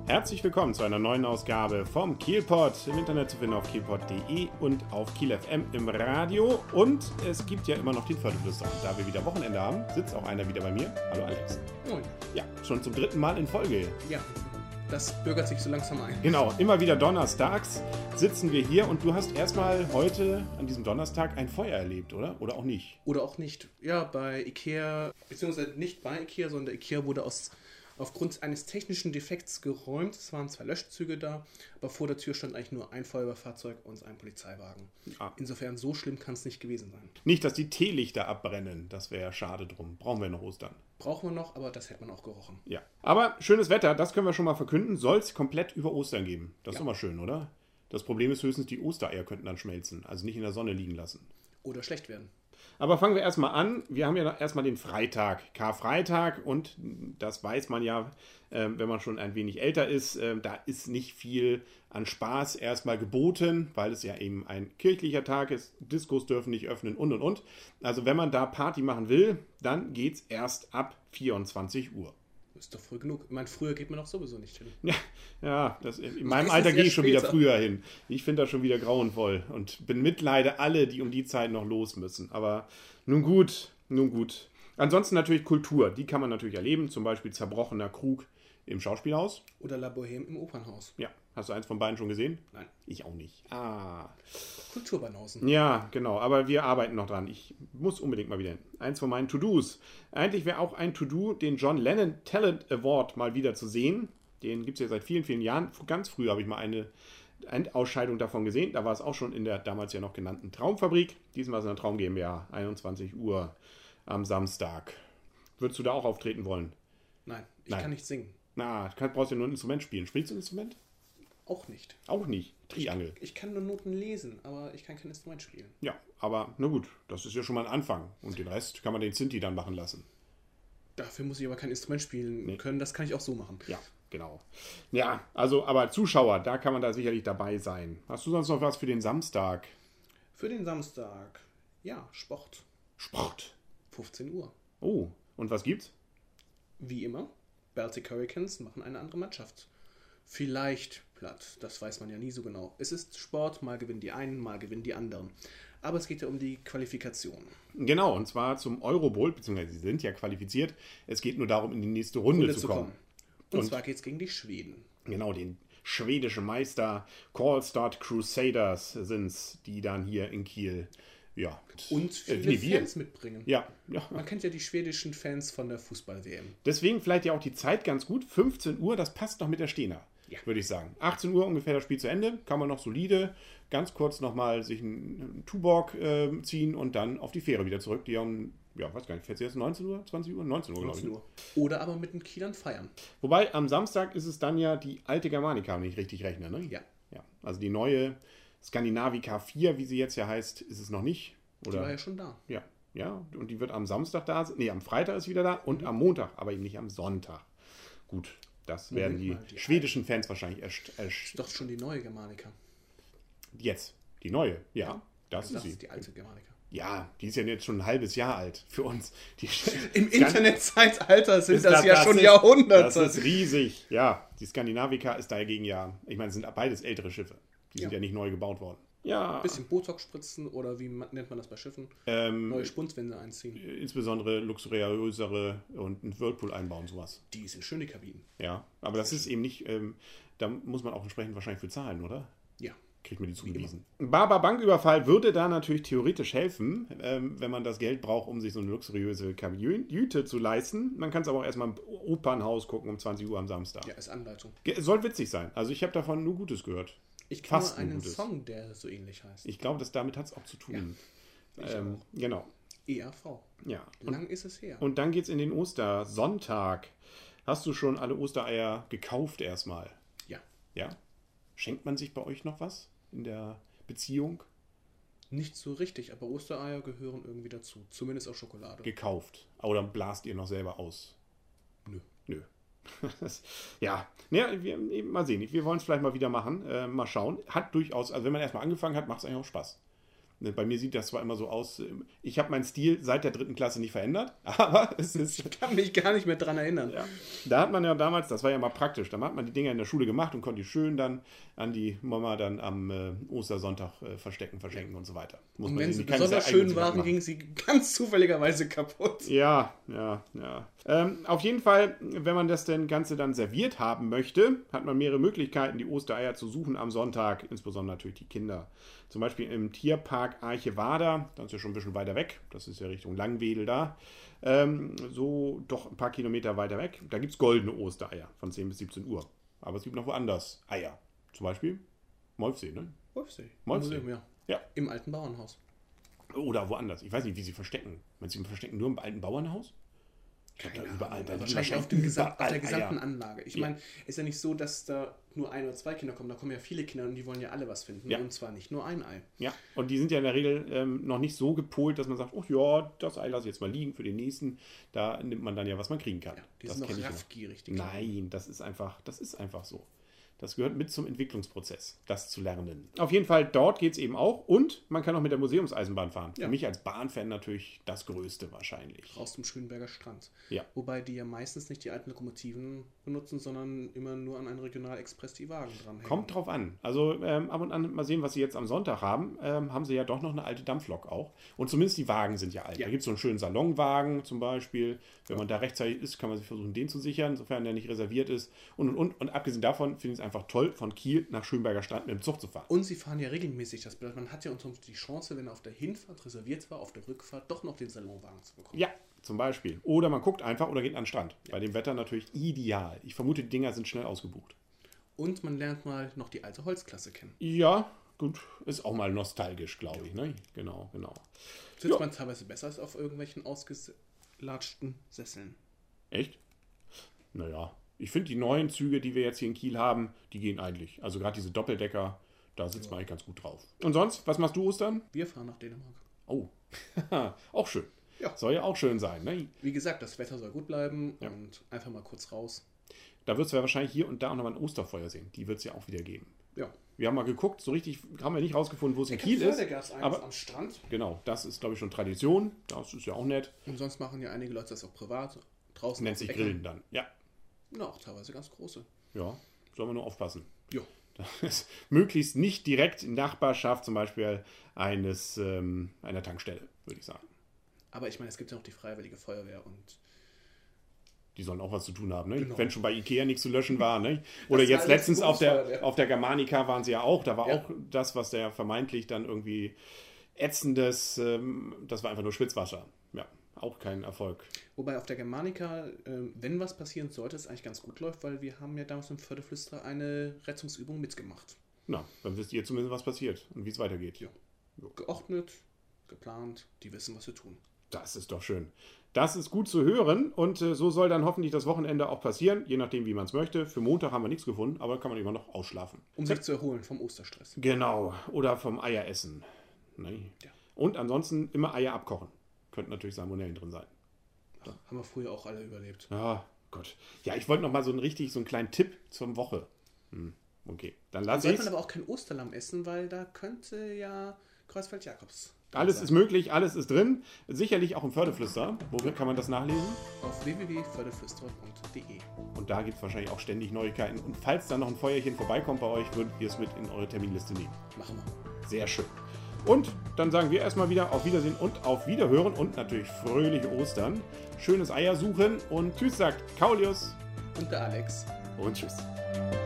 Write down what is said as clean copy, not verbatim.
Herzlich willkommen zu einer neuen Ausgabe vom Kielpot, im Internet zu finden auf kielpot.de und auf Kiel FM im Radio. Und es gibt ja immer noch den Viertelflüster. Und da wir wieder Wochenende haben, sitzt auch einer wieder bei mir. Hallo Alex. Moin. Ja, schon zum 3. Mal in Folge. Ja, das bürgert sich so langsam ein. Genau, immer wieder donnerstags sitzen wir hier und du hast erstmal heute an diesem Donnerstag ein Feuer erlebt, oder? Oder auch nicht? Oder auch nicht. Ja, bei Ikea, beziehungsweise nicht bei Ikea, sondern der Ikea wurde aufgrund eines technischen Defekts geräumt. Es waren 2 Löschzüge da, aber vor der Tür stand eigentlich nur ein Feuerwehrfahrzeug und ein Polizeiwagen. Ah. Insofern, so schlimm kann es nicht gewesen sein. Nicht, dass die Teelichter abbrennen, das wäre ja schade drum. Brauchen wir noch Ostern. Brauchen wir noch, aber das hätte man auch gerochen. Ja. Aber schönes Wetter, das können wir schon mal verkünden, soll es komplett über Ostern geben. Das ist Ja. immer schön, oder? Das Problem ist höchstens, die Ostereier könnten dann schmelzen, also nicht in der Sonne liegen lassen. Oder schlecht werden. Aber fangen wir erstmal an. Wir haben ja erstmal den Freitag, Karfreitag, und das weiß man ja, wenn man schon ein wenig älter ist, da ist nicht viel an Spaß erstmal geboten, weil es ja eben ein kirchlicher Tag ist. Diskos dürfen nicht öffnen und. Also wenn man da Party machen will, dann geht es erst ab 24 Uhr. Ist doch früh genug. Ich meine, früher geht man doch sowieso nicht hin. Ja, in meinem Alter gehe ich schon wieder früher hin. Ich finde das schon wieder grauenvoll und bemitleide alle, die um die Zeit noch los müssen. Aber nun gut. Ansonsten natürlich Kultur, die kann man natürlich erleben. Zum Beispiel Zerbrochener Krug im Schauspielhaus. Oder La Bohème im Opernhaus. Ja, hast du eins von beiden schon gesehen? Nein. Ich auch nicht. Kulturbanausen. Ja, genau, aber wir arbeiten noch dran. Ich muss unbedingt mal wieder hin. Eins von meinen To-Dos. Eigentlich wäre auch ein To-Do, den John Lennon Talent Award mal wieder zu sehen. Den gibt es ja seit vielen, vielen Jahren. Ganz früh habe ich mal eine Endausscheidung davon gesehen. Da war es auch schon in der damals ja noch genannten Traumfabrik. Diesmal ist es in der Traum GmbH, 21 Uhr am Samstag. Würdest du da auch auftreten wollen? Nein, ich kann nicht singen. Brauchst du ja nur ein Instrument spielen. Spielst du ein Instrument? Auch nicht. Auch nicht. Triangel. Ich kann nur Noten lesen, aber ich kann kein Instrument spielen. Ja, aber na gut, das ist ja schon mal ein Anfang. Und den Rest kann man den Sinti dann machen lassen. Dafür muss ich aber kein Instrument spielen können. Das kann ich auch so machen. Ja, genau. Ja, also, aber Zuschauer, da kann man da sicherlich dabei sein. Hast du sonst noch was für den Samstag? Für den Samstag, ja, Sport. 15 Uhr. Oh, und was gibt's? Wie immer, Baltic Hurricanes machen eine andere Mannschaft. Vielleicht platt, das weiß man ja nie so genau. Es ist Sport, mal gewinnen die einen, mal gewinnen die anderen. Aber es geht ja um die Qualifikation. Genau, und zwar zum Eurobowl, beziehungsweise sie sind ja qualifiziert. Es geht nur darum, in die nächste Runde zu kommen. Und zwar geht es gegen die Schweden. Genau, den schwedischen Meister Karlstad Crusaders sind es, die dann hier in Kiel, ja. Und viele Fans mitbringen. Ja. Man kennt ja die schwedischen Fans von der Fußball-WM. Deswegen vielleicht ja auch die Zeit ganz gut. 15 Uhr, das passt noch mit der Stehner. Ja. Würde ich sagen. 18 Uhr ungefähr das Spiel zu Ende. Kann man noch solide, ganz kurz nochmal sich einen Tuborg ziehen und dann auf die Fähre wieder zurück. Die haben, ja, weiß gar nicht, fährt sie jetzt 19 Uhr, 20 Uhr? 19 Uhr, glaube ich. Oder aber mit den Kielern feiern. Wobei, am Samstag ist es dann ja die alte Germanica, wenn ich richtig rechne, ne? Ja. Also die neue Skandinavica 4, wie sie jetzt ja heißt, ist es noch nicht. Oder? Die war ja schon da. Ja, und die wird am Samstag da sein. Nee, am Freitag ist sie wieder da und am Montag, aber eben nicht am Sonntag. Gut, das werden die schwedischen Fans wahrscheinlich erst. Ist doch schon die neue Germanica. Jetzt, die neue, ja, das ist sie. Das ist die alte Germanica. Ja, die ist ja jetzt schon ein halbes Jahr alt für uns. Im Internetzeitalter sind das ja schon Jahrhunderte. Das ist riesig. Ja, die Skandinavica ist dagegen ja, ich meine, es sind beides ältere Schiffe. Die sind ja nicht neu gebaut worden. Ja. Ein bisschen Botox spritzen oder wie nennt man das bei Schiffen? Neue Spunswände einziehen. Insbesondere luxuriösere und einen Whirlpool einbauen, sowas. Die sind schöne Kabinen. Ja, aber das ist eben nicht, da muss man auch entsprechend wahrscheinlich für zahlen, oder? Ja. Kriegt man die zugewiesen. Ein Banküberfall würde da natürlich theoretisch helfen, wenn man das Geld braucht, um sich so eine luxuriöse Kajüte zu leisten. Man kann es aber auch erstmal im Opernhaus gucken um 20 Uhr am Samstag. Ja, ist Anleitung. Es soll witzig sein. Also ich habe davon nur Gutes gehört. Ich kenne nur einen Song, der so ähnlich heißt. Ich glaube, damit hat es auch zu tun. Ja, genau. ERV. Ja. Lang ist es her. Und dann geht es in den Ostersonntag. Hast du schon alle Ostereier gekauft erstmal? Ja. Ja? Schenkt man sich bei euch noch was in der Beziehung? Nicht so richtig, aber Ostereier gehören irgendwie dazu. Zumindest auch Schokolade. Gekauft. Oder blast ihr noch selber aus? Nö. Ja, mal sehen. Wir wollen es vielleicht mal wieder machen. Mal schauen. Hat durchaus, also wenn man erstmal angefangen hat, macht es eigentlich auch Spaß. Bei mir sieht das zwar immer so aus, ich habe meinen Stil seit der 3. Klasse nicht verändert, aber es ist... Ich kann mich gar nicht mehr dran erinnern. Ja. Da hat man ja damals, das war ja mal praktisch, da hat man die Dinger in der Schule gemacht und konnte die schön dann an die Mama dann am Ostersonntag verschenken und so weiter. Und wenn sie besonders schön waren, gingen sie ganz zufälligerweise kaputt. Ja. Auf jeden Fall, wenn man das Ganze dann serviert haben möchte, hat man mehrere Möglichkeiten, die Ostereier zu suchen am Sonntag, insbesondere natürlich die Kinder. Zum Beispiel im Tierpark Archevada, das ist ja schon ein bisschen weiter weg, das ist ja Richtung Langwedel da, so doch ein paar Kilometer weiter weg. Da gibt es goldene Ostereier von 10 bis 17 Uhr. Aber es gibt noch woanders Eier. Zum Beispiel Molfsee, ne? Molfsee. Molfsee. Ja. Im alten Bauernhaus. Oder woanders. Ich weiß nicht, wie sie verstecken. Meinst du, sie verstecken nur im alten Bauernhaus? Ich glaube, da überall. Da wahrscheinlich auf der gesamten Anlage. Ich meine, ist ja nicht so, dass da nur 1 oder 2 Kinder kommen. Da kommen ja viele Kinder und die wollen ja alle was finden. Ja. Und zwar nicht nur ein Ei. Ja, und die sind ja in der Regel noch nicht so gepolt, dass man sagt, oh ja, das Ei lasse ich jetzt mal liegen für den nächsten. Da nimmt man dann ja, was man kriegen kann. Ja, die sind noch raffgierig. Nein, das ist einfach so. Das gehört mit zum Entwicklungsprozess, das zu lernen. Auf jeden Fall, dort geht es eben auch. Und man kann auch mit der Museumseisenbahn fahren. Ja. Für mich als Bahnfan natürlich das Größte wahrscheinlich. Raus zum Schönberger Strand. Ja. Wobei die ja meistens nicht die alten Lokomotiven benutzen, sondern immer nur an einen Regionalexpress die Wagen dranhängen. Kommt drauf an. Also ab und an mal sehen, was sie jetzt am Sonntag haben. Haben sie ja doch noch eine alte Dampflok auch. Und zumindest die Wagen sind ja alt. Ja. Da gibt es so einen schönen Salonwagen zum Beispiel. Wenn man da rechtzeitig ist, kann man sich versuchen, den zu sichern, sofern der nicht reserviert ist. Und abgesehen davon finde ich es einfach toll, von Kiel nach Schönberger Strand mit dem Zug zu fahren. Und sie fahren ja regelmäßig. Das bedeutet, man hat ja unter die Chance, wenn er auf der Hinfahrt reserviert war, auf der Rückfahrt doch noch den Salonwagen zu bekommen. Ja, zum Beispiel. Oder man guckt einfach oder geht an den Strand. Ja. Bei dem Wetter natürlich ideal. Ich vermute, die Dinger sind schnell ausgebucht. Und man lernt mal noch die alte Holzklasse kennen. Ja, gut. Ist auch mal nostalgisch, glaube ich. Ne? Genau. Sitzt man teilweise besser als auf irgendwelchen ausgelatschten Sesseln. Echt? Naja. Ich finde, die neuen Züge, die wir jetzt hier in Kiel haben, die gehen eigentlich. Also gerade diese Doppeldecker, da sitzt man eigentlich ganz gut drauf. Und sonst, was machst du Ostern? Wir fahren nach Dänemark. Oh, auch schön. Ja. Soll ja auch schön sein, ne? Wie gesagt, das Wetter soll gut bleiben und einfach mal kurz raus. Da wird es ja wahrscheinlich hier und da auch nochmal ein Osterfeuer sehen. Die wird es ja auch wieder geben. Ja. Wir haben mal geguckt, so richtig haben wir nicht rausgefunden, wo es in Kiel ist. Aber am Strand. Genau, das ist, glaube ich, schon Tradition. Das ist ja auch nett. Und sonst machen ja einige Leute das auch privat. Draußen. Nennt sich Grillen dann, ja. Ja, auch teilweise ganz große. Ja, sollen wir nur aufpassen. Ja. Das ist möglichst nicht direkt in Nachbarschaft zum Beispiel einer Tankstelle, würde ich sagen. Aber ich meine, es gibt ja noch die Freiwillige Feuerwehr und die sollen auch was zu tun haben, ne? Genau. Wenn schon bei Ikea nichts zu löschen war. Ne? Oder jetzt letztens auf der Germanica waren sie ja auch. Da war auch das, was der vermeintlich dann irgendwie ätzendes, das war einfach nur Schwitzwasser. Ja, auch kein Erfolg. Wobei auf der Germanica, wenn was passieren sollte, es eigentlich ganz gut läuft, weil wir haben ja damals im Förderflüsterer eine Rettungsübung mitgemacht. Na, dann wisst ihr zumindest, was passiert und wie es weitergeht. Ja. Geordnet, geplant, die wissen, was sie tun. Das ist doch schön. Das ist gut zu hören und so soll dann hoffentlich das Wochenende auch passieren, je nachdem, wie man es möchte. Für Montag haben wir nichts gefunden, aber kann man immer noch ausschlafen. Um sich zu erholen vom Osterstress. Genau, oder vom Eieressen. Ne? Ja. Und ansonsten immer Eier abkochen. Könnten natürlich Salmonellen drin sein. Ach, haben wir früher auch alle überlebt. Ja, Gott. Ja, ich wollte noch mal so einen kleinen Tipp zur Woche. Okay, dann lass ich. Sollte man aber auch kein Osterlamm essen, weil da könnte ja Kreuzfeld-Jakobs. Alles ist möglich, alles ist drin. Sicherlich auch im Förderflüsterer. Wo kann man das nachlesen? Auf www.förderflüsterer.de. Und da gibt es wahrscheinlich auch ständig Neuigkeiten. Und falls da noch ein Feuerchen vorbeikommt bei euch, würdet ihr es mit in eure Terminliste nehmen. Machen wir. Sehr schön. Und dann sagen wir erstmal wieder auf Wiedersehen und auf Wiederhören und natürlich fröhliche Ostern. Schönes Eier suchen und tschüss sagt Kaulius. Und der Alex. Und tschüss.